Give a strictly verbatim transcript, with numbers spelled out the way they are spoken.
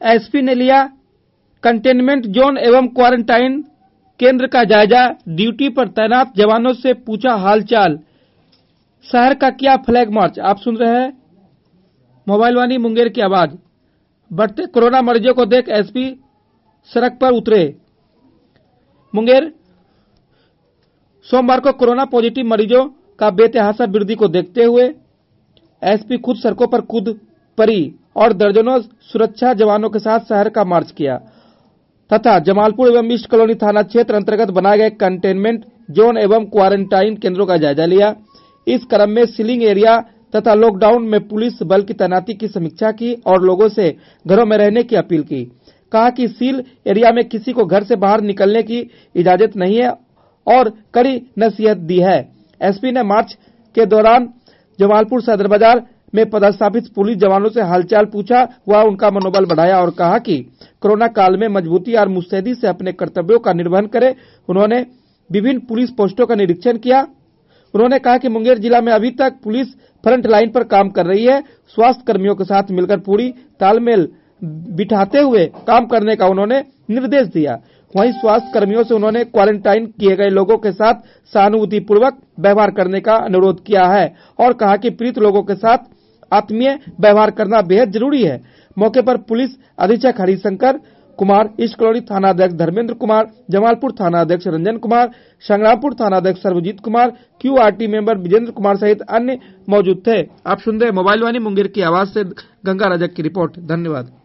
SP ने लिया containment zone एवं क्वारंटाइन केंद्र का जायजा, ड्यूटी पर तैनात जवानों से पूछा हालचाल। शहर का किया फ्लैग मार्च। आप सुन रहे हैं मोबाइल वाणी मुंगेर की आवाज। बढ़ते कोरोना मरीजों को देख एसपी सड़क पर उतरे। मुंगेर सोमवार को कोरोना पॉजिटिव मरीजों का बेतहाशा वृद्धि को देखते हुए एसपी खुद सड़कों पर कूद पड़ी और दर्जनों सुरक्षा जवानों के साथ शहर का मार्च किया तथा जमालपुर एवं ईस्ट कॉलोनी थाना क्षेत्र अंतर्गत बनाए गए कंटेनमेंट जोन एवं क्वारंटाइन केंद्रों का जायजा लिया। इस क्रम में सीलिंग एरिया तथा लॉकडाउन में पुलिस बल की तैनाती की समीक्षा की और लोगों से घरों में रहने की अपील की। कहा कि सील एरिया में किसी को घर से बाहर निकलने की इजाजत नहीं है और कड़ी नसीहत दी है। एसपी ने मार्च के दौरान जमालपुर सदर बाजार में पदस्थापित पुलिस जवानों से हालचाल पूछा व उनका मनोबल बढ़ाया और कहा कि कोरोना काल में मजबूती और मुस्तैदी से अपने कर्तव्यों का निर्वहन करें। उन्होंने विभिन्न पुलिस पोस्टों का निरीक्षण किया। उन्होंने कहा कि मुंगेर जिला में अभी तक पुलिस फ्रंट लाइन पर काम कर रही है। स्वास्थ्य कर्मियों के साथ मिलकर पूरी तालमेल बिठाते हुए काम करने का उन्होंने निर्देश दिया। वहीं स्वास्थ्य कर्मियों से उन्होंने क्वारंटाइन किए गए लोगों के साथ सहानुभूतिपूर्वक व्यवहार करने का अनुरोध किया है और कहा कि पीड़ित लोगों के साथ आत्मीय व्यवहार करना बेहद जरूरी है। मौके पर पुलिस अधीक्षक हरिशंकर कुमार, ईस्ट कॉलोनी थाना अध्यक्ष धर्मेंद्र कुमार, जमालपुर थाना अध्यक्ष रंजन कुमार, संग्रामपुर थाना अध्यक्ष सर्वजीत कुमार, क्यूआरटी मेंबर विजेंद्र कुमार सहित अन्य मौजूद थे। आप सुन रहे मोबाइल वाणी मुंगेर की आवाज से गंगा रजक की रिपोर्ट। धन्यवाद।